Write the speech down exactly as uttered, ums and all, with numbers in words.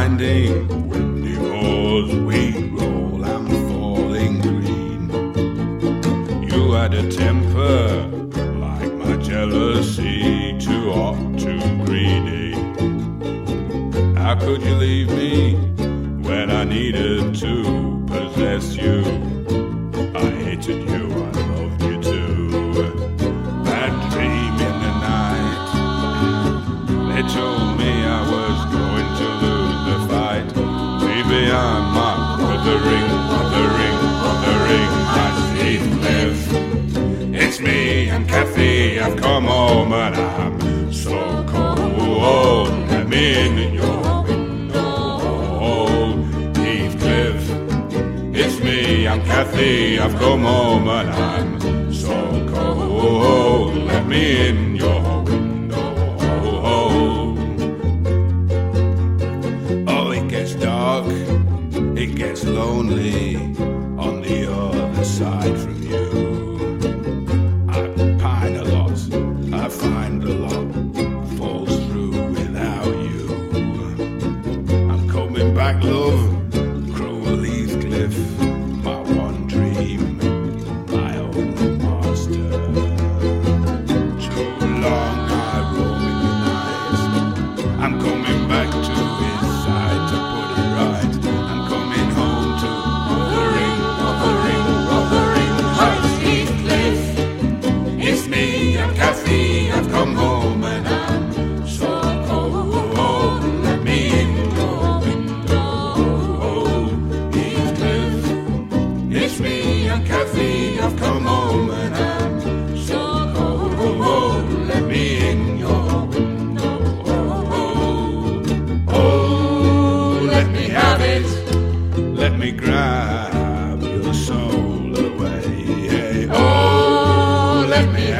winding, windy moors we roll, I'm falling green. You had a temper like my jealousy, too hot, too greedy. How could you leave me when I needed to possess you? I hated you, I loved you too. Bad dream in the night. They told me I was going to lose the fight. Maybe I'm my wuthering, wuthering, wuthering, Heathcliff. It's me and Kathy, I've come home and I'm so cold. Let me in your window, Heathcliff. It's me, I'm Kathy, I've come home and I'm so cold. Let me in your window. Oh, it gets dark, it gets lonely on the other side from you. I pine a lot, I find a lot falls through without you. I'm coming back, love, cruel Heathcliff, my one dream, my only master. Too long I roam in the night. I'm coming back to his side to put it right. I'm coming home to Wuthering, Wuthering, Wuthering Heights, Heathcliff. It's me, I'm Kathy, I've come home and I'm so cold. Let me in your window, Heathcliff. It's me, I'm Kathy, I've come home and I'm so cold. Let me in your window. Oh, let me have it. Let me grab your soul away. Hey, oh, let me